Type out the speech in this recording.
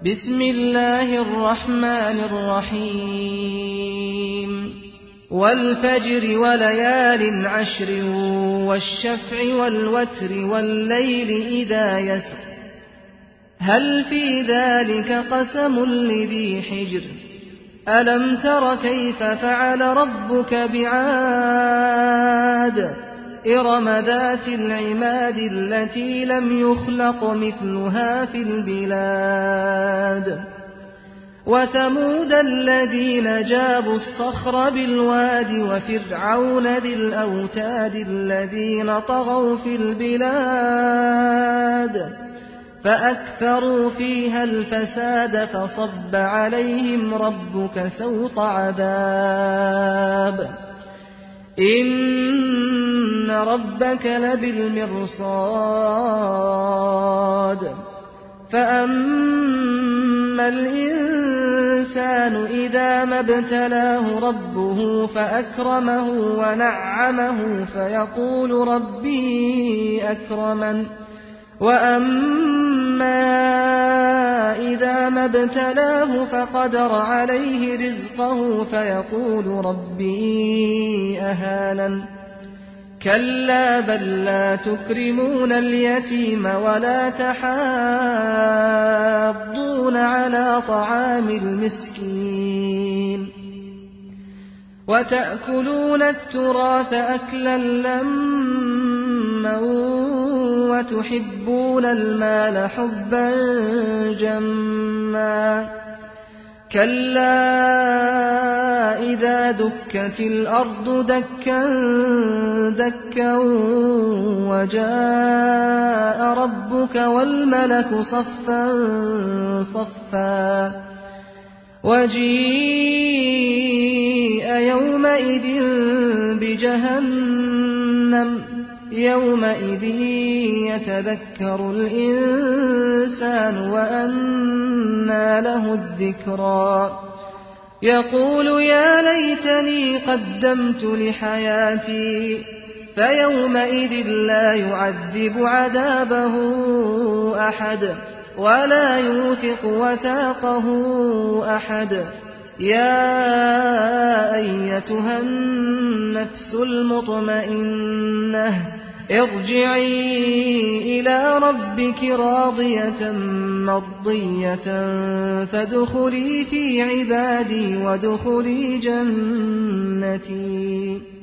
بسم الله الرحمن الرحيم والفجر وليال عشر والشفع والوتر والليل إذا يسر هل في ذلك قسم لذي حجر ألم تر كيف فعل ربك بعاد إرم ذات العماد التي لم يخلق مثلها في البلاد وثمود الذين جابوا الصخر بالواد وفرعون ذي الأوتاد الذين طغوا في البلاد فأكثروا فيها الفساد فصب عليهم ربك سوط عذاب إن ربك لبالمرصاد فأما الإنسان إذا ما ابتلاه ربه فأكرمه ونعمه فيقول ربي أكرمن وأما إذا ما ابتلاه فقدر عليه رزقه فيقول ربي أهانن كلا بل لا تكرمون اليتيم ولا تحاضون على طعام المسكين وتأكلون التراث أكلا لما وتحبون المال حبا جما كلا إذا دكت الأرض دكا دكا وجاء ربك والملك صفا صفا وجيء يومئذ بجهنم يومئذ يتذكر الإنسان وأنى له الذكرى يقول يا ليتني قدمت لحياتي فيومئذ لا يعذب عذابه أحد ولا يوثق وثاقه أحد يا أيتها النفس المطمئنة ارجعي إلى ربك راضية مرضية فادخلي في عبادي وادخلي جنتي